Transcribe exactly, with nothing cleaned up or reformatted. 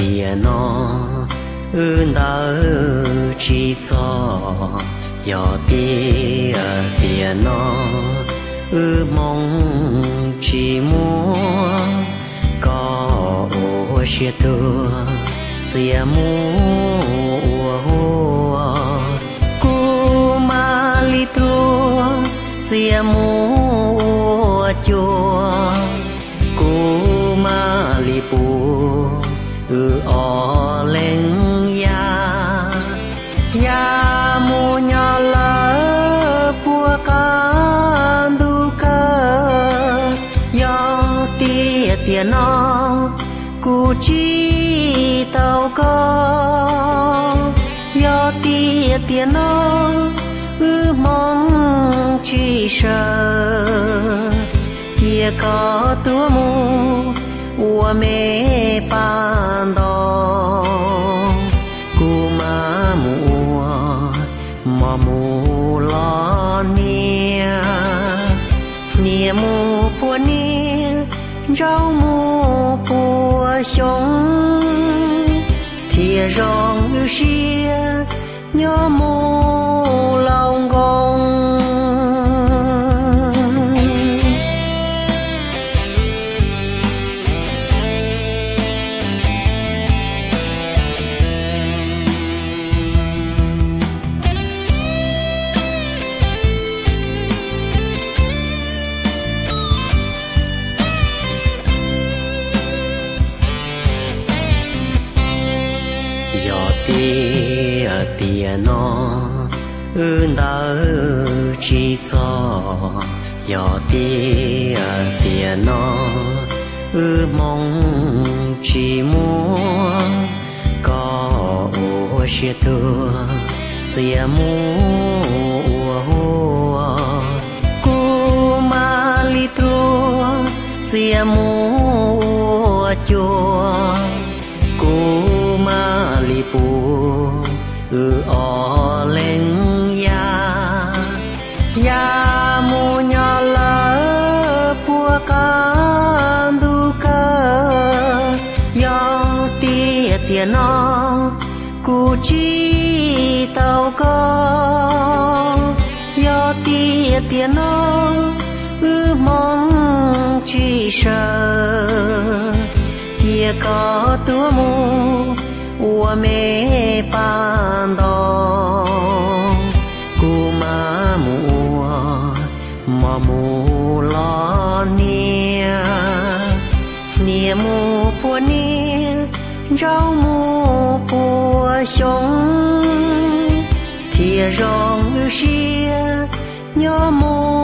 tiền nó ơn đã chỉ cho giờ tiền tiền nó ư mong chỉ muốn có ô xe thưa xe mua cô mà li thua xe mua chùa cô mà li bùa ư o lên ya ya mu nhà lỡ bùa ca du cơ do tia tia nó cu chi tàu có do tia tia nó ư mong chi sợ chia có tua mu ua mê pan đo cu ma mua mà mu lo nia nia mu pua nia rau mu pua sống thìa rong ư xia nhớ mu lòng gông tia nó ơn đã chỉ cho giờ tia tia nó ư mong chỉ muốn có ô xe thưa xe mua cô mà li thua xe mua chùa cô mà li bùa ư o lên ya ya mu nhà lỡ bùa ca du cơ do tia tia nó cu chi tàu có do tia tia nó ư mong chi sợ chia có tua mu ua mê pan đo cu ma mua mà mu lo nia nia mu pua nia rau mu pua sống thìa rong ư xia nhớ mu